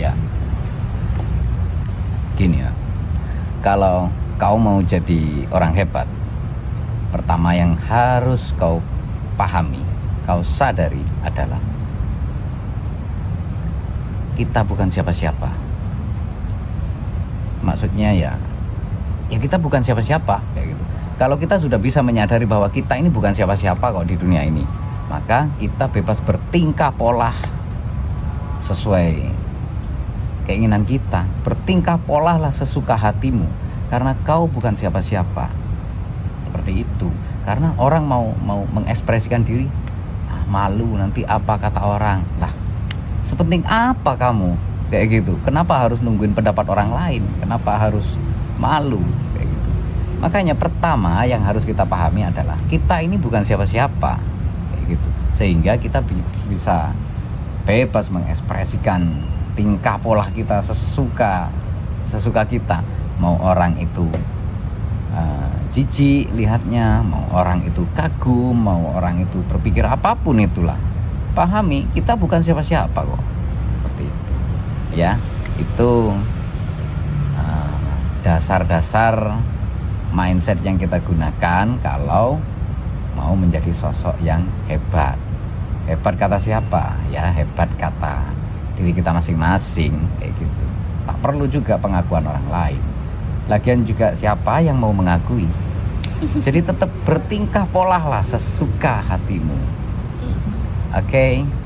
Ya, gini ya, kalau kau mau jadi orang hebat, pertama yang harus kau pahami, kau sadari adalah kita bukan siapa-siapa. Maksudnya ya kita bukan siapa-siapa kayak gitu. Kalau kita sudah bisa menyadari bahwa kita ini bukan siapa-siapa kok di dunia ini, maka kita bebas bertingkah pola sesuai keinginan kita. Bertingkah pola lah sesuka hatimu, karena kau bukan siapa-siapa. Seperti itu. Karena orang mau mengekspresikan diri, malu nanti apa kata orang. Lah, sepenting apa kamu kayak gitu? Kenapa harus nungguin pendapat orang lain? Kenapa harus malu kayak gitu? Makanya pertama yang harus kita pahami adalah kita ini bukan siapa-siapa kayak gitu. Sehingga kita bisa bebas mengekspresikan tingkah pola kita sesuka kita. Mau orang itu jijik lihatnya, mau orang itu kagum, mau orang itu berpikir apapun itulah, pahami kita bukan siapa-siapa kok. Seperti itu ya. Itu dasar-dasar mindset yang kita gunakan kalau mau menjadi sosok yang hebat. Hebat kata siapa? Ya hebat kata diri kita masing-masing kayak gitu. Tak perlu juga pengakuan orang lain. Lagian juga siapa yang mau mengakui? Jadi tetap bertingkah pola lah sesuka hatimu. Oke?